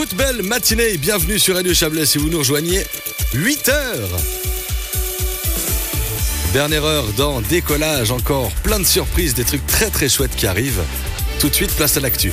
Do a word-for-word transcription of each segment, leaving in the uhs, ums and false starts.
Toute belle matinée, bienvenue sur Radio Chablais si vous nous rejoignez. huit heures. Dernière heure dans Décollage, encore plein de surprises, des trucs très très chouettes qui arrivent. Tout de suite, place à l'actu.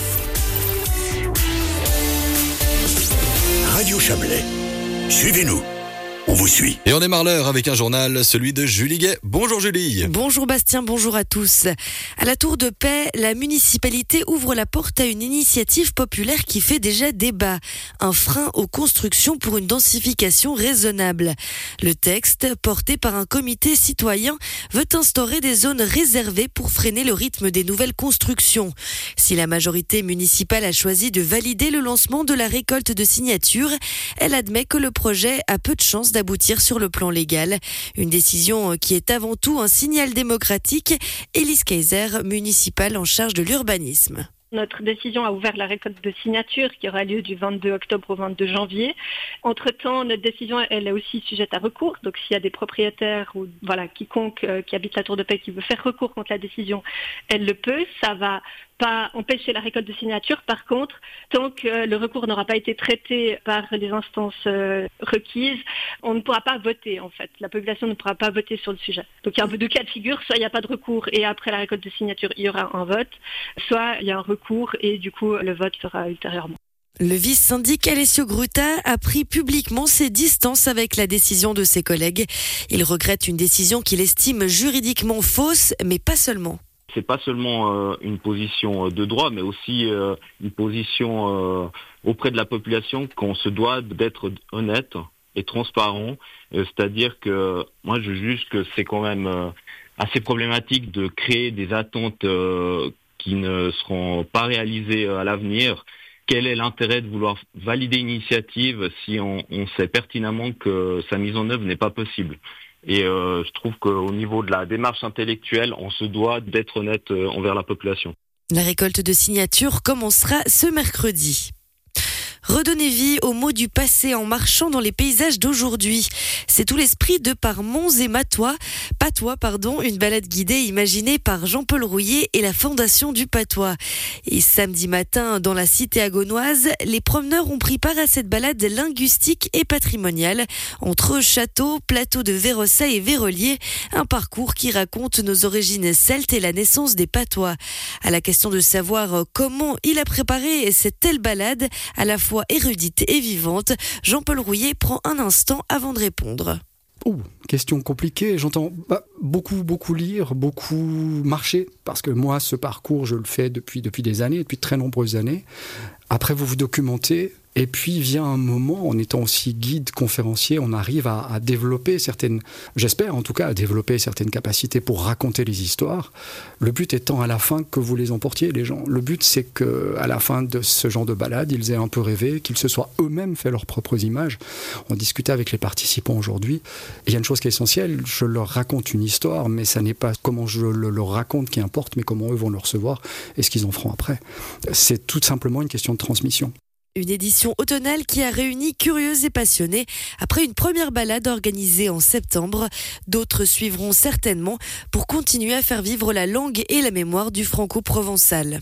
Radio Chablais, suivez-nous. On vous suit. Et on démarre l'heure avec un journal, celui de Julie Gay. Bonjour Julie. Bonjour Bastien, bonjour à tous. À la Tour de Paix, la municipalité ouvre la porte à une initiative populaire qui fait déjà débat. Un frein aux constructions pour une densification raisonnable. Le texte, porté par un comité citoyen, veut instaurer des zones réservées pour freiner le rythme des nouvelles constructions. Si la majorité municipale a choisi de valider le lancement de la récolte de signatures, elle admet que le projet a peu de chances d'aboutir sur le plan légal. Une décision qui est avant tout un signal démocratique. Élise Kaiser, municipale en charge de l'urbanisme. Notre décision a ouvert la récolte de signatures qui aura lieu du vingt-deux octobre au vingt-deux janvier. Entre-temps, notre décision elle est aussi sujette à recours. Donc s'il y a des propriétaires ou voilà quiconque euh, qui habite la Tour de Paix qui veut faire recours contre la décision, elle le peut. Ça va pas empêcher la récolte de signatures. Par contre, tant que le recours n'aura pas été traité par les instances euh, requises, on ne pourra pas voter en fait. La population ne pourra pas voter sur le sujet. Donc il y a un peu deux cas de figure. Soit il n'y a pas de recours et après la récolte de signatures, il y aura un vote. Soit il y a un recours et du coup le vote sera ultérieurement. Le vice-syndic Alessio Gruta a pris publiquement ses distances avec la décision de ses collègues. Il regrette une décision qu'il estime juridiquement fausse, mais pas seulement. C'est pas seulement euh, une position de droit, mais aussi euh, une position euh, auprès de la population qu'on se doit d'être honnête et transparent. Euh, c'est-à-dire que moi je juge que c'est quand même euh, assez problématique de créer des attentes euh, qui ne seront pas réalisées à l'avenir. Quel est l'intérêt de vouloir valider une initiative si on, on sait pertinemment que sa mise en œuvre n'est pas possible ? Et euh, je trouve qu'au niveau de la démarche intellectuelle, on se doit d'être honnête euh, envers la population. La récolte de signatures commencera ce mercredi. Redonner vie aux mots du passé en marchant dans les paysages d'aujourd'hui. C'est tout l'esprit de Par Monts et Matois, Patois, pardon, une balade guidée imaginée par Jean-Paul Rouillet et la Fondation du Patois. Et samedi matin, dans la cité agonoise, les promeneurs ont pris part à cette balade linguistique et patrimoniale entre châteaux, plateaux de Vérossa et Vérolier, un parcours qui raconte nos origines celtes et la naissance des Patois. À la question de savoir comment il a préparé cette telle balade, à la fois érudite et vivante, Jean-Paul Rouillet prend un instant avant de répondre. Ouh, question compliquée, j'entends bah, beaucoup, beaucoup lire, beaucoup marcher, parce que moi, ce parcours, je le fais depuis, depuis des années, depuis de très nombreuses années. Après, vous vous documentez, et puis vient un moment, en étant aussi guide, conférencier, on arrive à, à développer certaines, j'espère en tout cas, à développer certaines capacités pour raconter les histoires. Le but étant à la fin que vous les emportiez, les gens. Le but, c'est qu'à la fin de ce genre de balade, ils aient un peu rêvé, qu'ils se soient eux-mêmes fait leurs propres images. On discutait avec les participants aujourd'hui. Il y a une chose qui est essentielle, je leur raconte une histoire, mais ça n'est pas comment je le leur raconte qui importe, mais comment eux vont le recevoir et ce qu'ils en feront après. C'est tout simplement une question de transmission. Une édition automnale qui a réuni curieux et passionnés après une première balade organisée en septembre. D'autres suivront certainement pour continuer à faire vivre la langue et la mémoire du franco-provençal.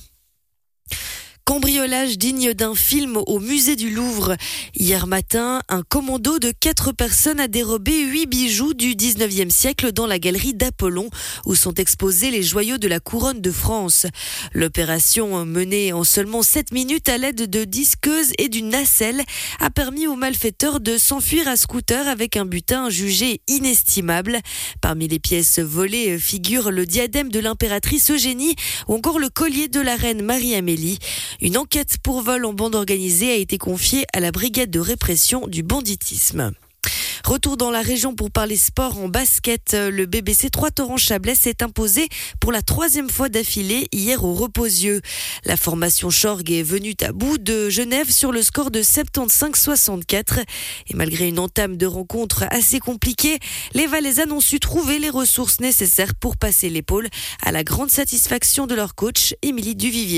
Cambriolage digne d'un film au musée du Louvre. Hier matin, un commando de quatre personnes a dérobé huit bijoux du dix-neuvième siècle dans la galerie d'Apollon, où sont exposés les joyaux de la couronne de France. L'opération, menée en seulement sept minutes à l'aide de disqueuses et d'une nacelle, a permis aux malfaiteurs de s'enfuir à scooter avec un butin jugé inestimable. Parmi les pièces volées figurent le diadème de l'impératrice Eugénie ou encore le collier de la reine Marie-Amélie. Une enquête pour vol en bande organisée a été confiée à la brigade de répression du banditisme. Retour dans la région pour parler sport en basket. Le B B C Trois-Torrents-Chablais s'est imposé pour la troisième fois d'affilée hier au Reposieux. La formation Chorg est venue à bout de Genève sur le score de soixante-quinze soixante-quatre. Et malgré une entame de rencontre assez compliquée, les Valaisannes ont su trouver les ressources nécessaires pour passer l'épaule à la grande satisfaction de leur coach, Émilie Duvivier.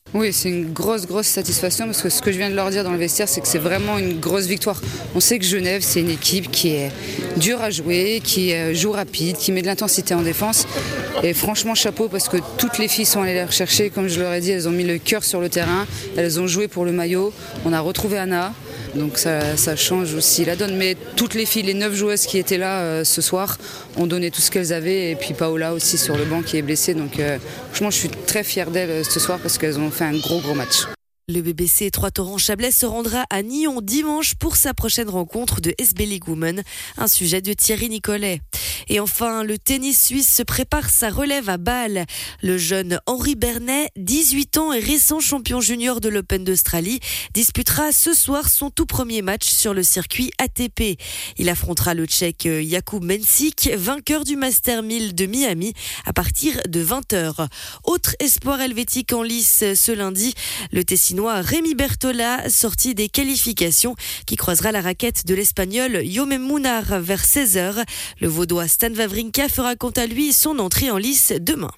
Oui, c'est une grosse, grosse satisfaction parce que ce que je viens de leur dire dans le vestiaire, c'est que c'est vraiment une grosse victoire. On sait que Genève, c'est une équipe qui est dure à jouer, qui joue rapide, qui met de l'intensité en défense. Et franchement, chapeau parce que toutes les filles sont allées les rechercher. Comme je leur ai dit, elles ont mis le cœur sur le terrain, elles ont joué pour le maillot. On a retrouvé Anna. Donc ça, ça change aussi la donne. Mais toutes les filles, les neuf joueuses qui étaient là euh, ce soir, ont donné tout ce qu'elles avaient. Et puis Paola aussi sur le banc qui est blessée. Donc euh, franchement, je suis très fière d'elles euh, ce soir parce qu'elles ont fait un gros, gros match. Le B B C Trois Torrents Chablais se rendra à Nyon dimanche pour sa prochaine rencontre de S B League Women, un sujet de Thierry Nicolet. Et enfin, le tennis suisse se prépare sa relève à Bâle. Le jeune Henri Bernet, dix-huit ans et récent champion junior de l'Open d'Australie, disputera ce soir son tout premier match sur le circuit A T P. Il affrontera le Tchèque Jakub Mensik, vainqueur du Master mille de Miami, à partir de vingt heures. Autre espoir helvétique en lice ce lundi, le Tessinois Rémi Bertola, sorti des qualifications, qui croisera la raquette de l'Espagnol Jaume Munar vers seize heures. Le Vaudois Stan Wawrinka fera quant à lui son entrée en lice demain.